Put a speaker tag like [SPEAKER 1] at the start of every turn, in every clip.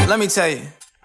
[SPEAKER 1] Let me tell you.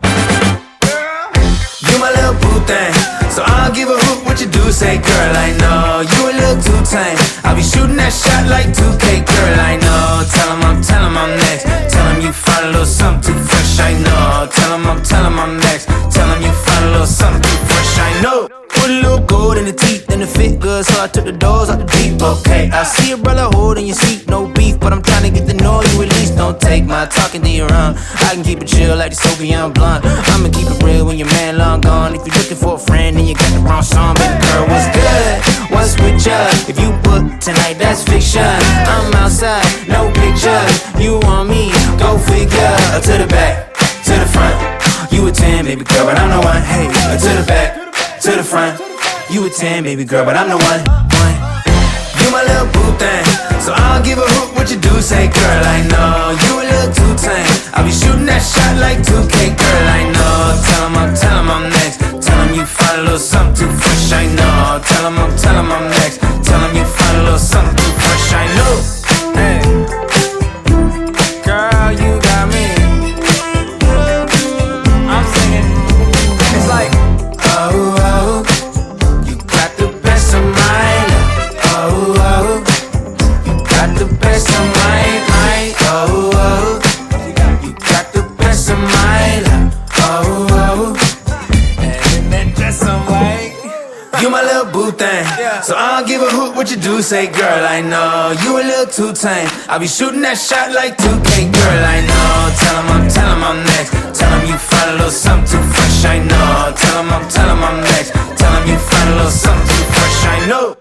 [SPEAKER 1] You my little boo thing, so I don't give a hoot what you do. Say, girl, I know you a little too tame. I'll be shooting that shot like 2K, girl, I know. Tell him I'm next. Tell him you find a little something too fresh, I know. Tell him I'm next. Tell him you find a little something too fresh, I know. Put a little gold in the teeth and it fit good, so I took the doors out the deep. Okay, I see a brother holding your seat, no beef, but I'm trying to get to know you at least. Don't take my talking to your own. I can keep it chill like the Soviet blunt. I'ma keep it real when your man long gone. If you're looking for a friend and you got the wrong song, baby girl, what's good? What's with ya? If you book tonight, that's fiction. I'm outside, no pictures. You want me? Go figure. To the back, to the front. You a 10, baby girl, but I'm the one. Hey, to the back, to the front. You a 10, baby girl, but I'm the one. You my little boo thing, so I don't give a hoot what you do. Say, girl, I know you a little too tame. I'll be shooting that shot like 2K, girl, I know. Tell him I'm next. Tell him you find a little something too fresh, I know. Tell him I'm next. Tell him you find a little something too fresh, I know. Hey, girl, you got me. I'm singing. It's like, oh, oh, you got the best of mine. Oh, oh, you got the best of mine. Oh, oh, you got the best of mine. Oh, oh, and that dress on white. You my little boo thing, so I don't give a hoot what you do. Say, girl, I know you a little too tame. I'll be shooting that shot like 2K, girl, I know. Tell him I'm next. Tell him you find a little something too fresh, I know. Tell him I'm next. Tell him you find a little something too fresh, I know.